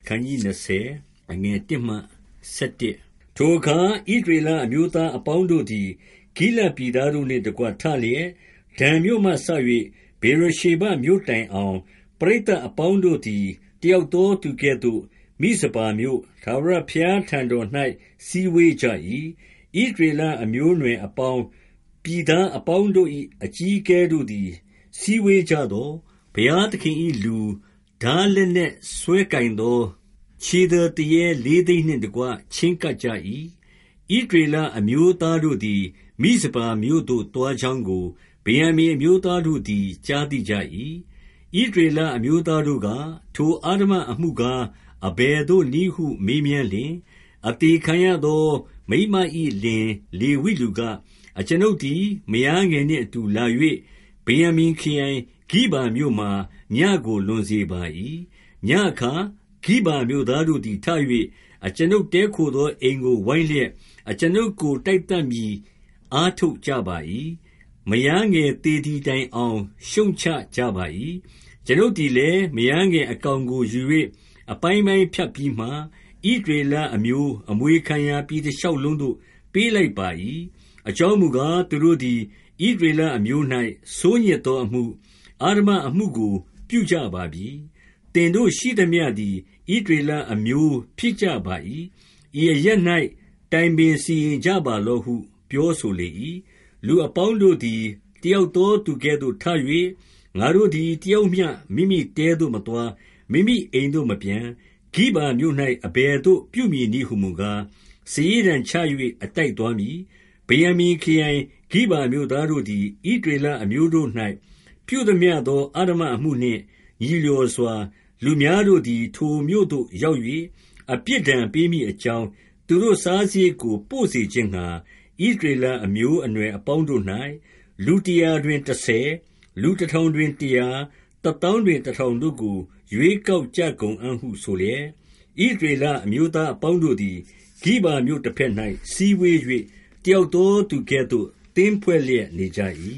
ခန်းကြီး20အငယ်1မှ7ထိုအခါဣသရေလအမျိုးသားအပေါင်းတို့သည်ဂိလဒ်ပြည်သားတို့နှင့်တကွထလျက်ဒန်မြို့မှစ၍ဗေရရှေဘမြို့တိုင်အောင်ပရိသတ်အပေါင်းတို့သည်တယောက်သောသူကဲ့သို့မိဇပါမြို့ထာဝရဘုရားထံတော်၌စည်းဝေးကြ၏ဣသရေလအမျိုးအနွယ်အပေါင်းပြည်သားအပေါင်းတို့၏အကြီးအကဲတို့သည်စည်းဝေးကြသောဘုရားသခင်၏လူထားလက်နှင့်ဆွဲကိုင်သောခြေသည်တရေလေးသိန်းနှင့်တကွချဉ်းကပ်ကြ၏ဣသရေလအမျိုးသားတို့သည်မိဇပါမြို့သို့တွားကြောင်းကိုဗင်္ယာမိန်အမျိုးသားတို့သည်ကြားသိကြ၏ဣသရေလအမျိုးသားတို့ကထိုအဓမ္မအမှုကားအဘယ်သို့နည်းဟုမေးမြန်းလျှင်အသေခံရသောမိန်းမ၏လင်လေဝိလူကအကျွန်ုပ်သည်မယားငယ်နှင့်အတူလာ၍ဗင်္ယာမိန်ခရိုင်ဂိဗာမြို့မှာညဉ့်ကိုလွန်စေပါ၏ညဉ့်အခါဂိဗာမြို့သားတို့သည်ထ၍အကျွန်ုပ်တည်းခိုသောအိမ်ကိုဝိုင်းလျက်အကျွန်ုပ်ကိုတိုက်သတ်မည်အားထုတ်ကြပါ၏မယားငယ်သေသည်တိုင်အောင်ရှုံချကြပါ၏ကျွန်ုပ်သည်လည်းမယားငယ်အကောင်ကိုယူ၍အပိုင်းပိုင်းဖြတ်ပြီးမှဣသရေလအမျိုးအမွေခံရာပြည်တစ်လျှောက်လုံးသို့ပေးလိုက်ပါ၏အကြောင်းမူကားသူတို့သည်ဣသရေလအမျိုး၌ဆိုးညစ်သောအမှုအဓမ္မအမှုကိုပြုကြပါပြီသင်တို့ရှိသမျှသည်ဣသရေလအမျိုးဖြစ်ကြပါ၏ဤအရပ်၌တိုင်ပင်စီရင်ကြပါလော့ဟုပြောဆိုလေ၏လူအပေါင်းတို့သည်တယောက်သောသူကဲ့သို့ထ၍ငါတို့သည်တယောက်မျှမိမိတဲသို့မသွားမိမိအိမ်သို့မပြန်ဂိဗာမြို့၌အဘယ်သို့ပြုမည်နည်းဟုမူကားစာရေးတံချ၍အတိုက်သွားမည်ဗင်္ယာမိန်ခရိုင်ဂိဗာမြို့သားတို့သည်ဣသရေလအမျိုးတို့၌ပြုသမျှသောအဓမ္မအမှုနှင့်ညီလျော်စွာလူများတို့သည်ထိုမြို့သို့ရောက်၍အပြစ်ဒဏ်ပေးမည်အကြောင်းသူတို့စားစရိတ်ကိုပို့စေခြင်းငှါဣသရေလအမျိုးအနွယ်အပေါင်းတို့၌လူ100တွင်10လူ1000တွင်100 1000တွင်1000တို့ကိုရွေးကောက်ကြကုန်အံ့ဟုဆိုလျက်ဣသရေလအမျိုးသားအပေါင်းတို့သည်ဂိဗာမြို့တစ်ဖက်၌စည်းဝေး၍တယောက်သောသူကဲ့သို့သင်းဖွဲ့လျက်နေကြ၏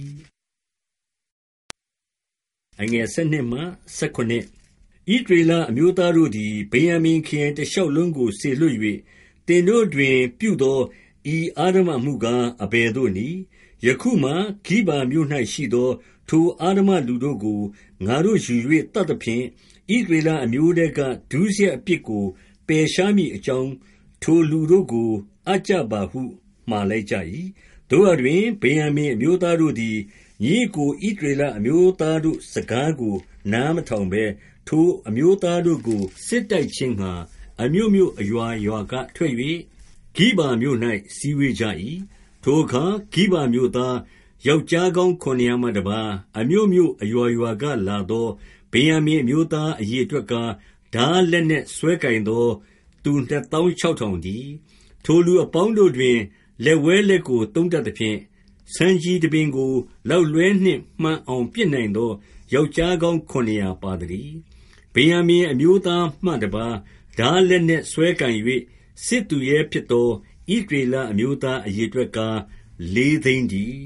အငယ်7မှ19ဣသရေလအမျိုးသားတို့သည်ဗင်္ယာမိန်ခရိုင်တစ်လျှောက်လုံးကိုစေလွှတ်၍သင်တို့တွင်ပြုသောဤအဓမ္မမှုကားအဘယ်သို့နည်းယခုမှဂိဗာမြို့၌ရှိသောထိုအဓမ္မလူတို့ကိုငါတို့ယူ၍တတ်သဖြင့်ဣသရေလအမျိုးတဲကဒုစရိုက်အပြစ်ကိုပယ်ရှားမည်အကြောင်းထိုလူတို့ကိုအပ်ကြပါဟုမှာလိုက်ကြ၏တို့အတွင်ဗင်္ယာမိန်အမျိုးသားတို့သည်ညီကိုဣသရေလအမျိုးသားတို့စကားကိုနားမထောင်ဘဲထိုအမျိုးသားတို့ကိုစစ်တိုက်ခြင်းငှါအမြို့မြို့အရွာရွာကထွက်၍ဂိဗာမြို့၌စည်းဝေးကြ၏ထိုအခါဂိဗာမြို့သားယောက်ျားကောင်း900မှတပါးအမြို့မြို့အရွာရွာကလာသောဗင်္ယာမိန်အမျိုးသားအရေအတွက်ကားဓာလက်နှင့်ဆွဲကင်သောသူ26000တည်းထိုလူအပေါင်းတို့တွင်လက်ဝဲလက်ကိုသုံးတတ်သဖြင့်ဆံကြီးတပင်ကိုလောက်လွဲနှင့်မှန်အောင်ပြစ်နိုင်သောယောက်ျားကောင်း900ပါတည်းဗင်္ယာမိန်အမျိုးသားမှတပါးဓာလက်နှင့်ဆွဲကင်၍စစ်သူရဲဖြစ်သောဣသရေလအမျိုးသားအရေအတွက်ကား4သိန်းတည်း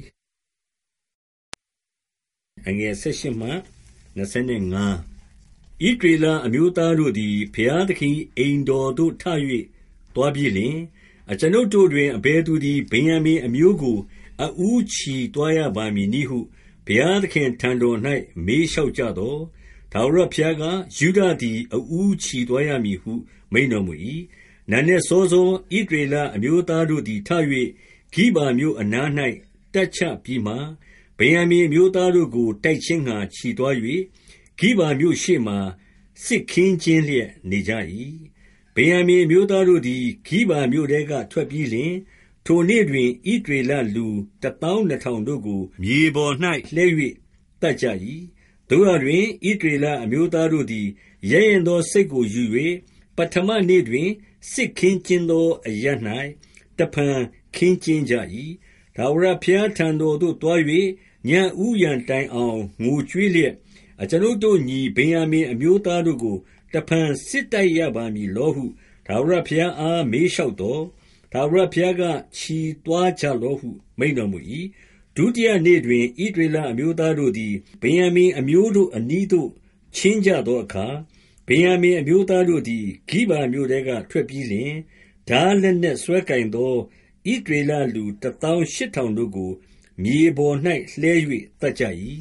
အငယ်18မှ25ဣသရေလအမျိုးသားတို့သည်ဘုရားသခင်အိမ်တော်သို့ထ၍တွားပြီးလျှင်အကျွန်ုပ်တို့တွင်အဘယ်သူသည်ဗင်္ယာမိန်အမျိုးကိုအဦးချီတွားရပါမည်နည်းဟုဘုရားသခင်ထံတော်၌မေးလျှောက်ကြသောထာဝရဘုရားကယုဒသည်အဦးချီတွားရမည်ဟုမိန့်တော်မူ၏နံနက်စောစောဣသရေလအမျိုးသားတို့သည်ထ၍ဂိဗာမြို့အနား၌တပ်ချပြီးမှဗင်္ယာမိန်အမျိုးသားတို့ကိုတိုက်ခြင်းငှါချီသွား၍ဂိဗာမြို့ရှေ့မှစစ်ခင်းကျင်းလျက်နေကြ၏ဗင်္ယာမိန်အမျိုးသားတို့သည်ဂိဗာမြို့ထဲကထွက်ပြီးလျှင်ထိုနေ့တွင်ဣသရေလလူ12000တို့ကိုမြေပေါ်၌လှဲ၍တတ်ကြ၏သို့ရာတွင်ဣသရေလအမျိုးသားတို့သည်ရဲရင့်သောစိတ်ကိုယူ၍ပထမနေ့တွင်စစ်ခင်းကျင်းသောအရပ်၌တဖန်ခင်းကျင်းကြ၏ထာဝရဘုရားထံတော်သို့တွား၍ညဦးယံတိုင်အောင်ငိုကြွေးလျက်အကျွန်ုပ်တို့ညီဗင်္ယာမိန်အမျိုးသားတို့ကိုတဖန်စစ်တိုက်ရပါမည်လောဟုထာဝရဘုရားအားမေးလျှောက်သောထာဝရဘုရားကချီသွားကြလောဟုမိန့်တော်မူ၏ဒုတိယနေ့တွင်ဣသရေလအမျိုးသားတို့သည်ဗင်္ယာမိန်အမျိုးတို့အနီးသို့ချင်းကြသောအခါဗင်္ယာမိန်အမျိုးသားတို့သည်ဂိဗာမြို့ထဲကထွက်ပြီးလျှင်၊ထားလက်နက်စွဲကိုင်သောဣသရေလလူ18000တို့ကိုမြေပေါ်၌လှဲ၍သတ်ကြ၏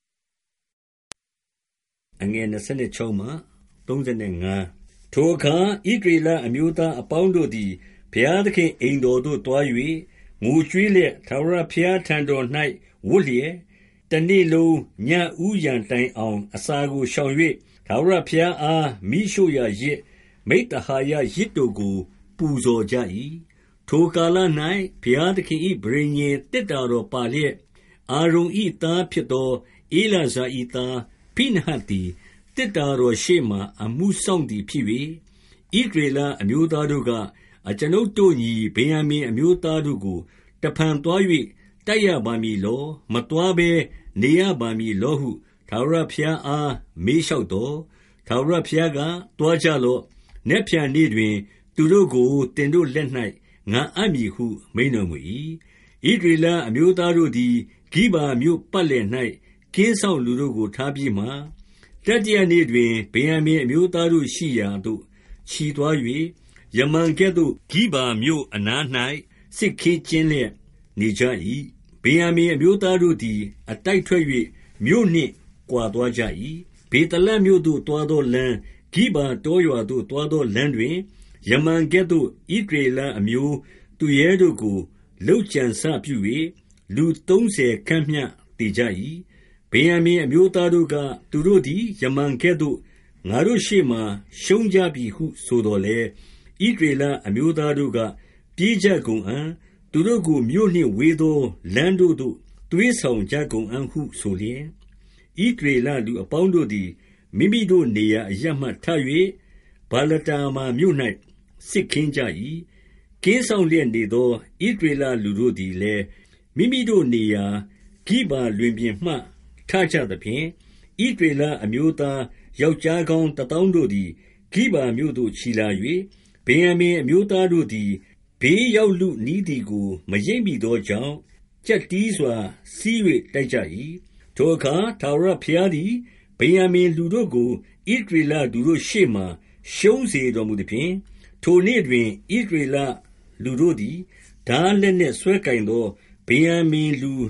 ။ထိုအခါဣသရေလအမျိုးသားအပေါင်းတို့သည်ဘုရားသခင်အိမ်တော်သို့သွား၍ငိုကြွေးလျက်ထာဝရဘုရားထံတော်၌ဝပ်လျက်တနေ့လုံးညဦးယံတိုင်အောင်အစာကိုရှောင်၍ထာဝရဘုရားအားမိရှို့ရာယဇ်မိဿဟာယယဇ်တို့ကိုပူဇော်ကြ၏။ထိုကာလ၌ဘုရားသခင်၏ပဋိညာဉ်သေတ္တာတော်ပါလျက်အာရုန်၏သားဖြစ်သောဧလာဇာ၏သားဖိနဟတ်သည်သေတ္တာတော်ရှေ့မှာအမှုစောင့်သည်ဖြစ်၍ဣသရေလအမျိုးသားတို့ကအကျွန်ုပ်တို့ညီဗင်္ယာမိန်အမျိုးသားတို့ကိုတဖန်သွား၍တိုက်ရပါမည်လောမသွားဘဲနေရပါမည်လောဟုထာဝရဘုရားအားမေးလျှောက်သော်ထာဝရဘုရားကသွားကြလော့နက်ဖြန်နေ့တွင်သူတို့ကိုတင်တို့လက်၌ငါအပ်မည်ဟုမိန့်တော်မူ၏ဣသရေလအမျိုးသားတို့သည်ဂိဗာမြို့ပတ်လည်၌ကင်းစောင့်လူတို့ကိုထားပြီးမှတတိယနေ့တွင်ဗင်္ယာမိန်အမျိုးသားတို့ရှိရာသို့ချီသွား၍ယမန်ကဲ့သို့ဂိဗာမြို့အနား၌စစ်ခင်းကျင်းလျက်နေကြ၏ဗင်္ယာမိန်အမျိုးသားတို့သည်အတိုက်ထွက်၍မြို့နှင့်ကွာသွားကြ၏ဗေသလမြို့သို့သွားသောလမ်းဂိဗာတောရွာသို့သွားသောလမ်းတွင်ယမန်ကဲ့သို့ဣသရေလအမျိုးသူရဲတို့ကိုလုပ်ကြံစပြု၍လူ30ခန့်မျှသေကြ၏ဗင်္ယာမိန်အမျိုးသားတို့ကသူတို့သည်ယမန်ကဲ့သို့ငါတို့ရှေ့မှာရှုံးကြပြီဟုဆိုသော်လည်းဣသရေလအမျိုးသားတို့ကပြေးကြကုန်အံ့သူတို့ကိုမြို့နှင့်ဝေးသောလမ်းတို့သို့သွေးဆောင်ကြကုန်အံ့ဟုဆိုလျက်ဣသရေလလူအပေါင်းတို့သည်မိမိတို့နေရာအရပ်မှထ၍ဗာလတာမာမြို့၌စစ်ခင်းကြ၏ကင်းဆောင်လျက်နေသောဣသရေလလူတို့သည်လည်းမိမိတို့နေရာဂိဗာလွင်ပြင်မှထကြသဖြင့်ဣသရေလအမျိုးသားယောက်ျားကောင်း1000တို့သည်ဂိဗာမြို့သို့ချီလာ၍ဗင်္ယာမိန်အမျိုးသားတို့သည်ဘေးရောက်လုနီးသည်ကိုမရိပ်မိသောကြောင့်ကြက်တီးစွာစီး၍တိုက်ကြ၏ထိုအခါထာဝရဘုရားသည်ဗင်္ယာမိန်လူတို့ကိုဣသရေလလူတို့ရှေ့မှရှုံးစေတော်မူသဖြင့်ထိုနေ့တွင်ဣသရေလလူတို့သည်ထားလက်နှင့်စွဲကိုင်သောဗင်္ယာမိန်လူ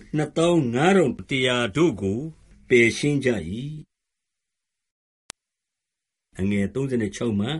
25100တို့ကိုပယ်ရှင်းကြ၏36မှ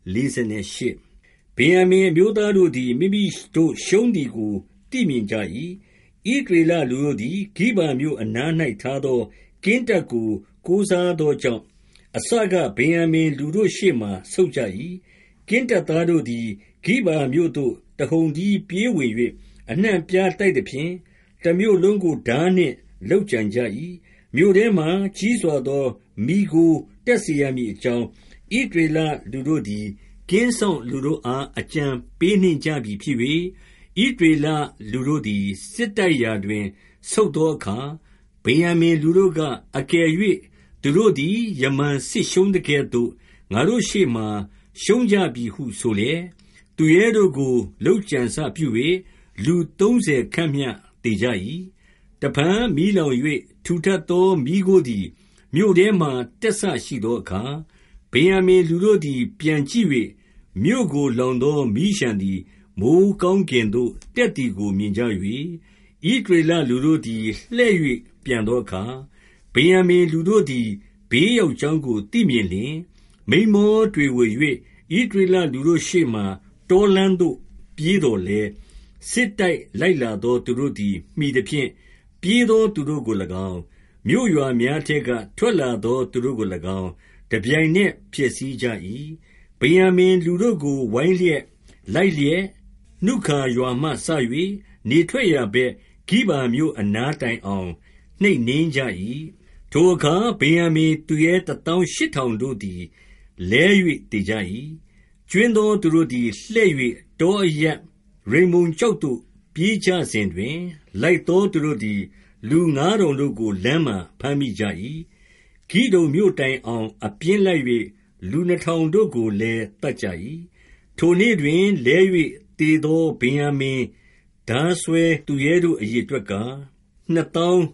48ဗင်္ယာမိန်အမျိုးသားတို့သည်မိမိတို့ရှုံးသည်ကိုသိမြင်ကြ၏ဣသရေလလူတို့သည်ဂိဗာမြို့အနား၌ထားသောကင်းတပ်ကိုကိုးစားသောကြောင့်အစကဗင်္ယာမိန်လူတို့ရှေ့မှဆုတ်ကြ၏ကင်းတပ်သားတို့သည်ဂိဗာမြို့သို့တဟုန်တည်းပြေးဝင်၍အနှံ့အပြားတိုက်သဖြင့်တမြို့လုံးကိုထားနှင့်လုပ်ကြံကြ၏မြို့ထဲမှကြီးစွာသောမိကိုတက်စေရမည်အကြောင်းဣသရေလလူတို့သည်ကင်းစောင့်လူတို့အားအကြံပေးနှင့်ကြပြီဖြစ်၍ဣသရေလလူတို့သည်စစ်တိုက်ရာတွင်ဆုတ်သောအခါဗင်္ယာမိန်လူတို့ကအကယ်၍သူတို့သည်ယမန်စစ်ရှုံးသကဲ့သို့ငါတို့ရှေ့မှာရှုံးကြပြီဟုဆိုလျက်သူရဲတို့ကိုလုပ်ကြံစပြု၍လူ30ခန့်မျှသေကြ၏တဖန်မီးလောင်၍ထူထပ်သောမီးခိုးသည်မြို့ထဲမှတက်ဆရှိသောအခါဗင်္ယာမိန်လူတို့သည်ပြန်ကြည့်၍မြို့ကိုလောင်သောမီးလျှံသည်မိုဃ်းကောင်းကင်သို့တက်သည်ကိုမြင်ကြ၍ဣသရေလလူတို့သည်လှည့်၍ပြန်သောအခါဗင်္ယာမိန်လူတို့သည်ဘေးရောက်ကြောင်းကိုသိမြင်လျှင်မိန်းမောတွေဝေ၍ဣသရေလလူတို့ရှေ့မှတောလမ်းသို့ပြေးတော်လဲစစ်တိုက်လိုက်လာသောသူတို့သည်မှီသဖြင့်ပြေးသောသူတို့ကို၎င်းမြို့ရွာများထဲကထွက်လာသောသူတို့ကို၎င်းတပြိုင်နက်ဖျက်ဆီးကြ၏ဗင်္ယာမိန်လူတို့ကိုဝိုင်းလျက်လိုက်လျက်နုခါရွာမှစ၍နေထွက်ရာဘက်ဂိဗာမြို့အနားတိုင်အောင်နှိပ်နင်းကြ၏ထိုအခါဗင်္ယာမိန်သူရဲ18000တို့သည်လဲ၍တည်ကြ၏ကျွင်းသောသူတို့သည်လှည့်၍တောအရပ်ရိမ္မုန်ကျောက်သို့ပြေးကြစဉ်တွင်လိုက်သောသူတို့သည်လူ9000တို့ကိုလမ်းမှဘမ်းမိကြ၏ဂိဒုန်မြို့တိုင်အောင်အပြင်းလိုက်၍လူ2000တို့ကိုလည်းတတ်ကြ၏ထိုနေ့တွင်လဲ၍တည်သောဗင်္ယာမိန်ထားဆွဲသူရဲတို့အရေအတွက်က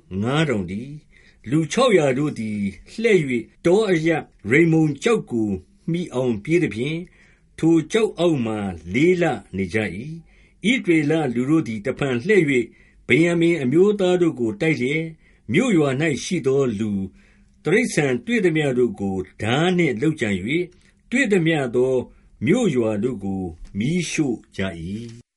25000တည်းလူ600တို့သည်လှည့်၍တောအရပ်ရိမ္မုန်ကျောက်ကိုမှီအောင်ပြေးသဖြင့်၊ ထိုကျောက်အောက်မှာ 4 လနေကြ၏။ ဣသရေလလူတို့သည် တဖန်လှည့်၍ ဗင်္ယာမိန်အမျိုးသားတို့ကို တိုက်လျက်၊ မြို့ရွာ၌ရှိသောလူ၊ တိရစ္ဆာန်တွေ့သမျှတို့ကို ထားနှင့်လုပ်ကြံ၍၊ တွေ့သမျှသောမြို့ရွာတို့ကို မီးရှို့ကြ၏။